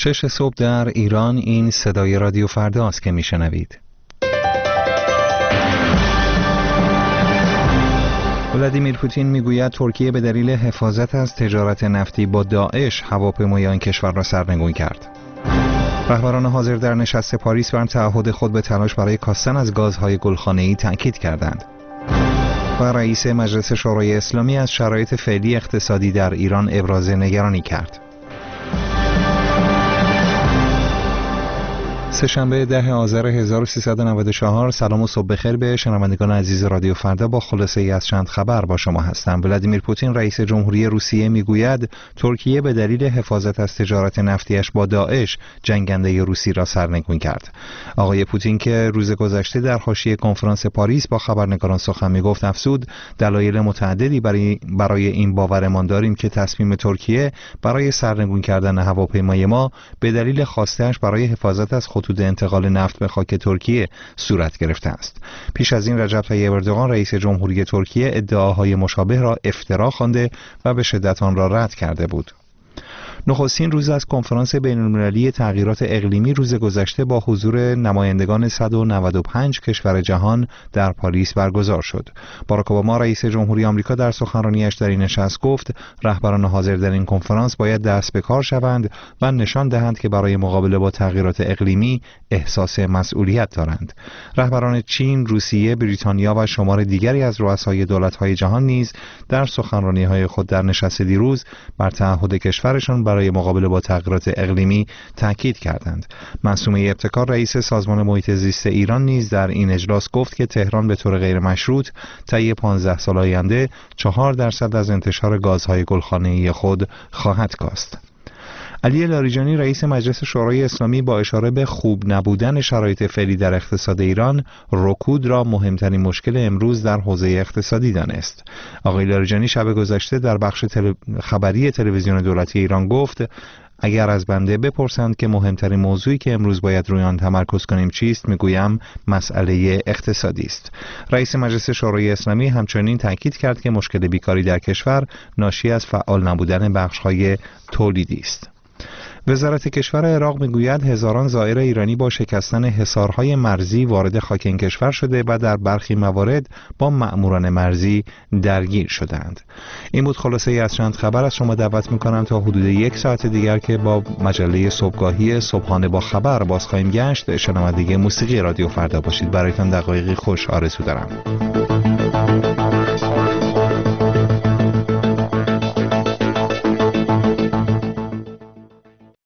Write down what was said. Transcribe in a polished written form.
6 صبح در ایران. این صدای رادیو فردا است که میشنوید. ولادیمیر پوتین میگوید ترکیه به دلیل حفاظت از تجارت نفتی با داعش هواپیمای آن کشور را سرنگون کرد. رهبران حاضر در نشست پاریس بر تعهد خود به تلاش برای کاستن از گازهای گلخانه‌ای تأکید کردند. و رئیس مجلس شورای اسلامی از شرایط فعلی اقتصادی در ایران ابراز نگرانی کرد. سه‌شنبه 10 آذر 1394. سلام و صبح بخیر به شنوندگان عزیز رادیو فردا. با خلاصه ای از چند خبر با شما هستم. ولادیمیر پوتین رئیس جمهوری روسیه میگوید ترکیه به دلیل حفاظت از تجارت نفتیش با داعش جنگنده روسی را سرنگون کرد. آقای پوتین که روز گذشته در حاشیه کنفرانس پاریس با خبرنگاران سخن میگفت افزود دلایل متعددی برای این باورمان داریم که تصمیم ترکیه برای سرنگون کردن هواپیمای ما به دلیل خواسته‌اش برای حفاظت از خطوط انتقال نفت به خاک ترکیه صورت گرفته است. پیش از این رجب طیب اردوغان رئیس جمهوری ترکیه ادعاهای مشابه را افترا خوانده و به شدت آن را رد کرده بود. نخستین روز از کنفرانس بین‌المللی تغییرات اقلیمی روز گذشته با حضور نمایندگان 195 کشور جهان در پاریس برگزار شد. باراک اوباما رئیس جمهوری آمریکا در سخنرانیش در این نشست گفت رهبران حاضر در این کنفرانس باید دست به کار شوند و نشان دهند که برای مقابله با تغییرات اقلیمی احساس مسئولیت دارند. رهبران چین، روسیه، بریتانیا و شمار دیگری از رؤسای دولت‌های جهان نیز در سخنرانی‌های خود در نشست دیروز بر تعهد کشورشان برای مقابله با تغییرات اقلیمی تاکید کردند. معصومه ابتکار رئیس سازمان محیط زیست ایران نیز در این اجلاس گفت که تهران به طور غیر مشروط طی 15 سال آینده 4% از انتشار گازهای گلخانه‌ای خود خواهد کاست. علی لاریجانی رئیس مجلس شورای اسلامی با اشاره به خوب نبودن شرایط فعلی در اقتصاد ایران رکود را مهمترین مشکل امروز در حوزه اقتصادی دانست. آقای لاریجانی شب گذشته در بخش خبری تلویزیون دولتی ایران گفت اگر از بنده بپرسند که مهمترین موضوعی که امروز باید روی آن تمرکز کنیم چیست، میگویم مسئله اقتصادی است. رئیس مجلس شورای اسلامی همچنین تاکید کرد که مشکل بیکاری در کشور ناشی از فعال نبودن بخش‌های تولیدی است. وزارت کشور عراق میگوید هزاران زائر ایرانی با شکستن حصارهای مرزی وارد خاک این کشور شده و در برخی موارد با مأموران مرزی درگیر شدند. این بود خلاصه ای از چند خبر. از شما دعوت میکنم تا حدود 1 ساعت دیگر که با مجله صبحگاهی صبحانه با خبر باز خواهیم گشت شنونده موسیقی رادیو فردا باشید. برایتان دقایقی خوش آرزو دارم.